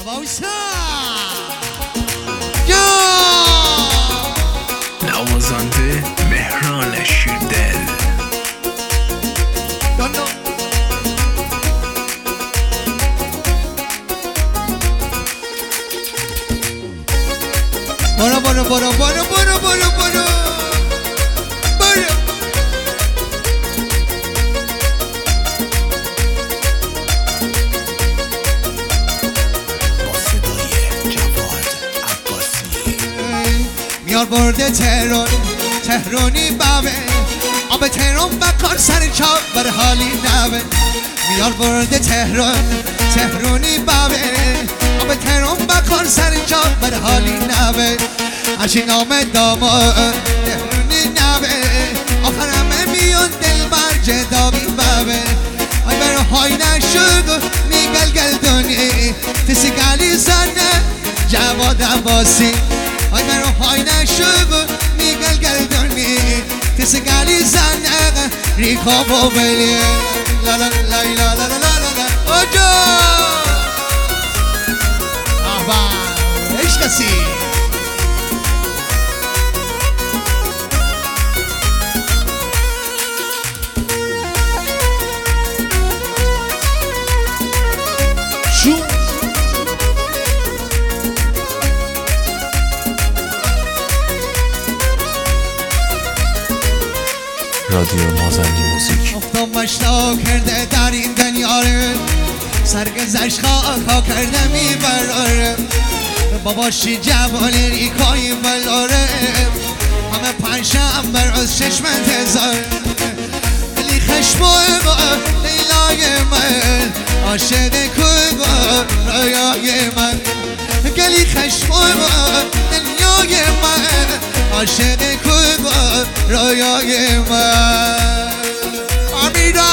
وایسا نوازنده مهران شیردل. برو برو برو برو برو برو برو میار برده تهرونی بابه آب تهران بکار سر چاپ بر حالی نبه میار برده تهرونی بابه آب تهران بکار سر چاپ بر حالی نبه اشین آمد داماد تهرونی نبه آخر همه میون دل بر جدامی بابه آی برو های نشد میگل دونی تسی گلی زنه جواد عباسی آی مرو های نشد میگل گلدونی کسی گلی زنه ریکا با بلی لا لا لا لا لا لا لا اوجو آبا ایش کسی شو رادیو مازندی موزیک. افتم مشتا کرده در این دنیاره سرگذشت خاکا کرده میبراره باباشی جوانی ریکایی بلاره همه پنجشنبه از چشم انتظار ولی خشمای با لیلای من عاشق کوی با رویای من گلی خشمای با دنیای من عاشق کوی با رویای من آمیرا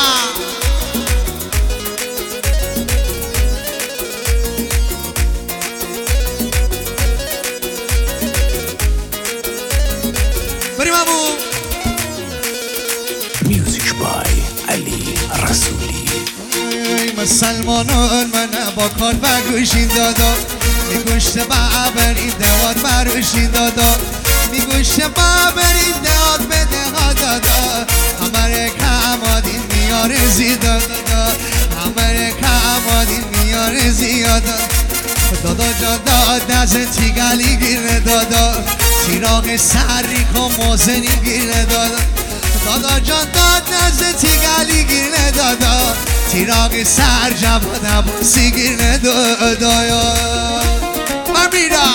بریم امو میوزیک بای علی رسولی. مسلمانان من با کار بگوشین دادا میگوشت بابرین دواد بروشین دادا میگوشت بابرین دواد به دهاد دادا همه کمادین میاره زیاد دادا همه کمادین میاره زیاد دادا جان داد نزد تیگلی گیره دادا تیراغ سری کن موزنی گیره دادا دادا جان داد نزد تیگلی گیره دادا تیراغ سر جواد عباسی گیره دادا من میرم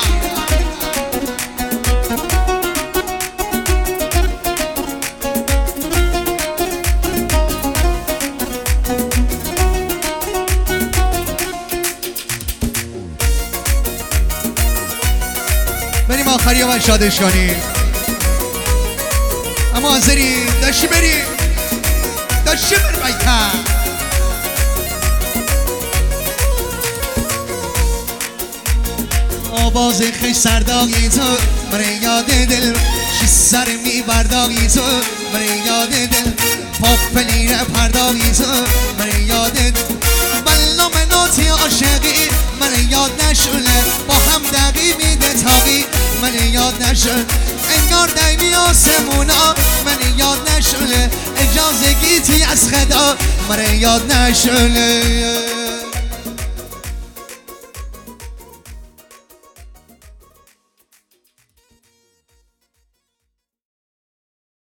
بریم آخری من شادش کنیم اما حاضری داشتی بریم داشتی بر بیتر آواز خیش سرداغی تو من یاد دل شی سر می برداغی تو من یاد دل پاپلیر پرداغی تو من یاد دل بلا مناتی عاشقی من یاد نشونه با هم دقی میده تاقی من یاد نشون انگار دیمی آسمونا من یاد نشونه اجازه گیتی از خدا من یاد نشونه